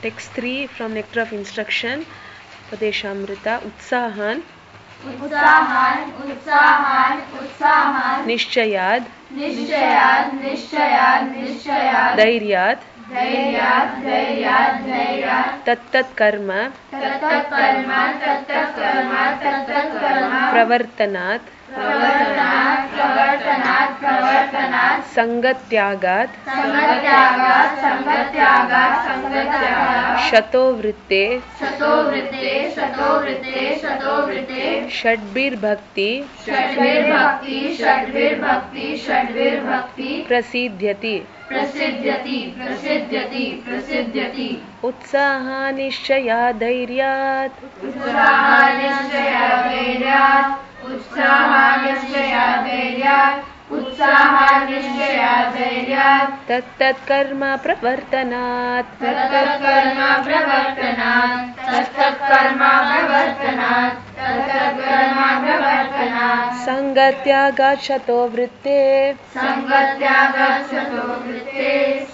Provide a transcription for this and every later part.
Text 3 from Nectar of Instruction, Padeshamrita, Utsahan, Utsahan, Utsahan, Utsahan, Nishchayad, Nishchayad, Nishchayad, Nishchayad, Dhairyat, Dhairyat, Dhairyat, Dhairyat, Tattat Karma, Tattat Karma, Tattat Karma, Tattat Karma, Pravartanat, Pravartanat, Pravartanat, Pravartanat, Sangatyagat, Sangatyagat, Sangatyagat, Sangatyagat, Shatovritte, Shatovritte, Shatovritte, Shatovritte, Shadbir Bhakti, Shadbir Bhakti, Shadbir Bhakti, Shadbir Bhakti, Prasidhyati, Prasidhyati, Prasidhyati, Prasidhyati, Utsaha Nishchaya Dhairyat, Utsaha Nishchaya Dhairyat, Utsaha Nishchaya Dhairyat, Utsaha Nishchaya Dhairyat, Tattat Karma Pravartanat, Tattat Karma Pravartanat, Tattat Karma Pravartanat, Tattat Karma Pravartanat, Sangatyagat Shatovritte, Sangatyagat Shatovritte,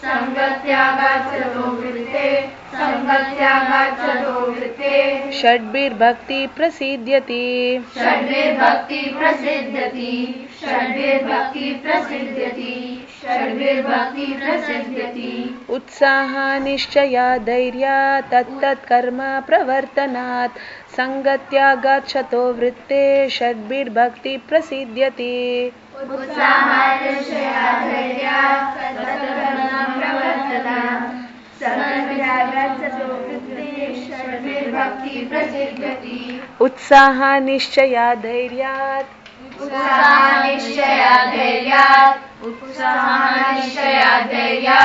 Sangatyagat Shatovritte, Sangatyagat Shatovritte, Shadbir Bhakti Prasidhyati, Shadbir Bhakti Prasidhyati, Shadbir Bhakti Prasidhyati, Shadbir Bhakti Prasidhyati, Utsaha Nishchaya Dhairya Tattat Karma Pravartanat, Sangatyagat Shatovritte, Shadbir Bhakti Prasidhyati, Utsaha Nishchaya Dhairya Tattat Karma Pravartanat, Sangatyagat Shatovritte, Shadbir Bhakti Prasidhyati, Utsaha Nishchaya Dhairyat, Utsaha Nishchaya Dhairya, Utsaha Nishchaya Dhairya,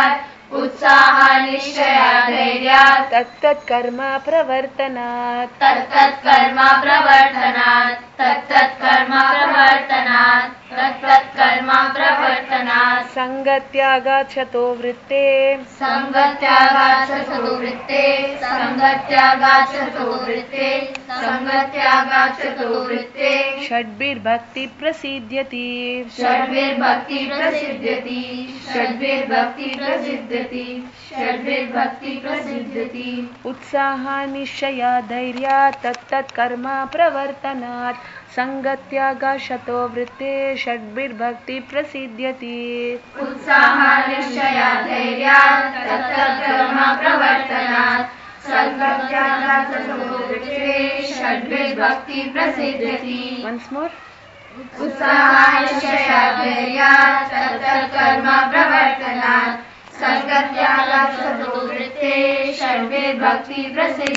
Utsaha Nishchaya Dhairya, Tattat Karma Pravartanat, Tattat Karma Pravartanat, Tattat Karma Pravartanat, Tattat Karma Pravartanat, Sangatyagat Shatovritte, Sangatyagat Shatovritte, Sangatyagat Shatovritte, Sangatyagat Shatovritte, Shadbir Bhakti Prasidhyati, Shadbir Bhakti Prasidhyati, Shadbir Bhakti Prasidhyati, Shadbir Bhakti Prasidhyati, Utsaha Nishchaya Dhairya Tattat Karma Pravartanat, Sangatyagat Shatovritte, Shadbir Bhakti Prasidhyati, Utsaha Nishchaya Dhairya Tattat Karma Pravartanat, Sangatyagat Shatovritte, Shadbir Bhakti Prasidhyati. Once more. Utsaha Nishchaya Dhairya Tattat Karma Pravartanat, Sangatyagat Shatovritte, Shadbir Bhakti Prasidhyati.